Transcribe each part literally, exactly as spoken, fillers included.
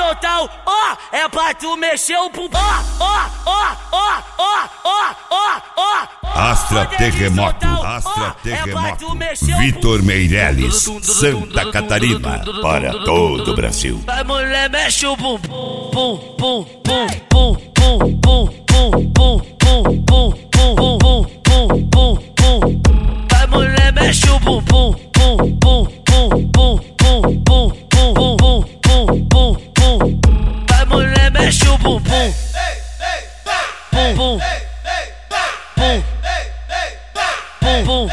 soltar o ó, é pra tu mexer o bumbum. Ó, ó, ó, ó, ó, ó, ó, ó. Astra Terremoto, Astra Terremoto, Vitor Meirelles, Santa Catarina, para todo o Brasil. Vai mulher, mexe o bumbum, bum, bum, bum, bum, bum, bum, bum, bum, bum, bum, bum, bum, bum, bum, bum. Vai mulher, mexe o bumbum, bum, bum, bum, bum, bum, bum, bum, bum, bum, bum, bum. Vai mulher, mexe o bumbum, bum, bum, bum, bum, bum.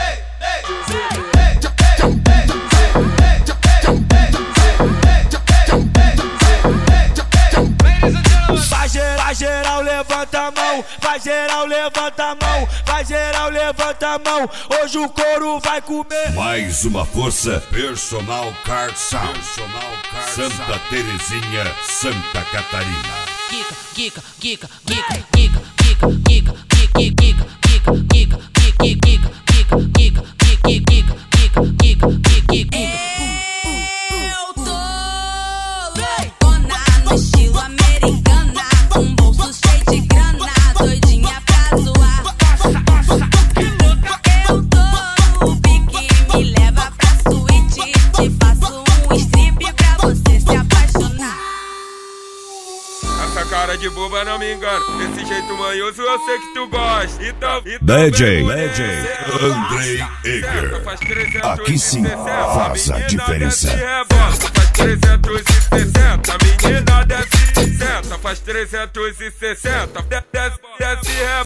Vai geral, levanta a mão, vai geral, levanta a mão, vai geral, levanta a mão, hoje o couro vai comer. Mais uma força, Personal Car Sound, Santa Terezinha, Santa Catarina. Kika, kika, kika, kika, kika, kika, kika, kika, kika, kika, kika, kika, kika, kika, kika, kika, kika, kika, kika. Eu tô loucona no estilo americana, com bolso cheio de grana, doidinha pra zoar. Eu tô no pique, me leva pra suíte, te faço um strip pra você se apaixonar. Essa cara de boba não me engana, desse jeito manhoso eu sei que tu gosta. Então, então D J, D J, Andrei Eger, aqui sim faz a diferença. Faz trezentos e sessenta, menina desce, senta, faz trezentos e sessenta, desce, desce,